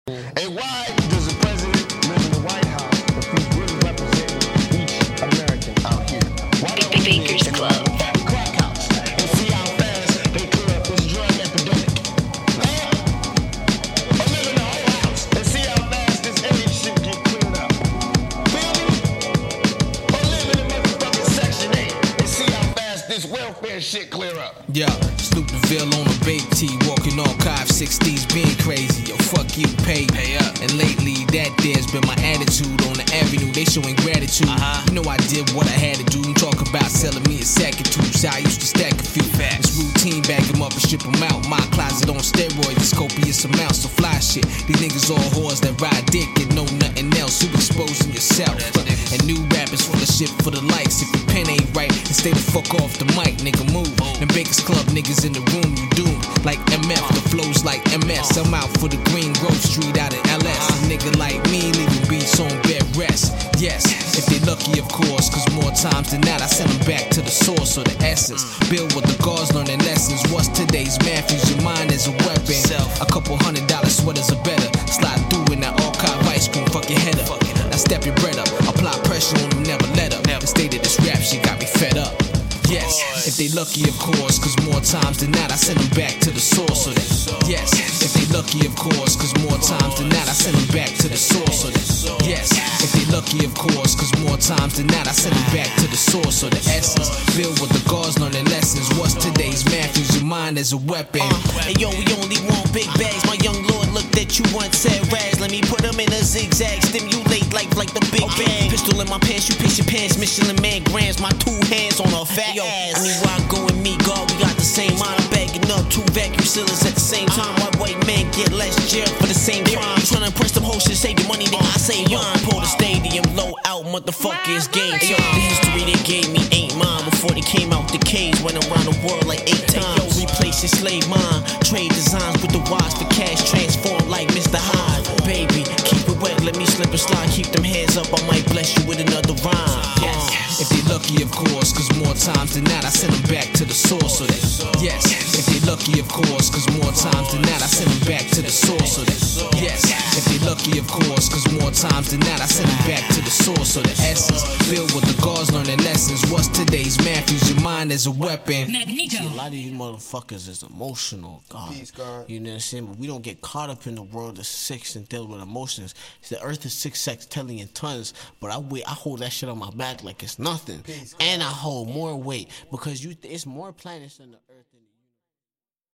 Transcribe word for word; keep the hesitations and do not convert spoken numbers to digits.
And why does the president live in the White House if he's really representing each American out here? Why don't The Baker's Club. Crack house and see how fast they clear up this drug epidemic? Huh? Or live in the whole house and see how fast this AIDS shit get cleared up? Feel me? Or live in the motherfucking Section eight and see how fast this welfare shit clear up? Yo, Snoop DeVille on a babe tee, walking archive sixties, being crazy. Yo, fuck you, pay, pay up. And lately, that there's been my attitude on the avenue. They showing gratitude. Uh-huh. You know I did what I had to do. You talk about selling me a sack of tubes. I used to stack a few facts. It's routine, bag them up and strip them out. My closet on steroids, it's copious amounts of fly shit. These niggas all whores that ride dick and know nothing else. You exposing yourself. And new rappers full of shit for the likes. If your pen ain't right, then stay the fuck off the mic, nigga. Move. And Baker's Club niggas in the room, you doomed. Like M F, the flows like M S. I'm out for the Green Grove Street out in L S. A nigga like me leaving beats on bed rest. Yes, if they lucky, of course, cause more times than that I send them back to the source or the essence. Build with the guards, learning lessons. What's today's math? Use your mind as a weapon. A couple hundred dollar sweaters are better. Slide through in that archive ice cream, fuck your head up. Now step your bread up, apply pressure on them, never let up. The state of this rap shit got me fed up. Yes, if they lucky, of course, cause more times than that I send them back to the source of that. Yes, if they lucky, of course, cause more times than that I send them back to the source of that. Yes, if they lucky, of course, cause more times than that I send them back to the source of the essence. Build with the guards, learning lessons. What's today's math? Use your mind as a weapon. Uh, and yo, we only want big bags. My young lord looked at you once, said Raz, let me put them in a zigzag. Stimulate life like the big okay. bang. Pistol in my pants, you piss your pants. Michelin man grams, my two hands on her fat yo, ass. I mean, where I go and me, God, we got the same mind. I'm bagging up two vacuum sealers at the same time. Why white men get less jail for the same crime? You tryna impress them hoes to save your money, nigga, I say mine. Pull the stadium low out, motherfucker, it's game time. Yo, the history they gave me ain't mine. Before they came out the cage, went around the world like eight times. Yo, replace your slave mind. Trade designs with the wise for cash, transform like Mister Hyde. Baby, keep it wet, let me slip and slide. Keep them hands up, I might bless you with another rhyme. Yes, if they lucky, of course, cause more times than that I send them back to the source of that. Yes, if they lucky, of course, cause more times than that I send them back to the source of that. Yes, if they lucky, of course, cause more times than that I send them back to the source of the essence. Build with the guards, learning lessons. What's today's math? Use your mind as a weapon. Magneto. A lot of these motherfuckers is emotional, God. Peace, God. You know what I'm saying? But we don't get caught up in the world of six and deal with emotions. The earth is six sextillion tons, but I wait, I hold that shit on my back like it's nothing. Peace, and I hold more weight because you. It's more planets than the earth.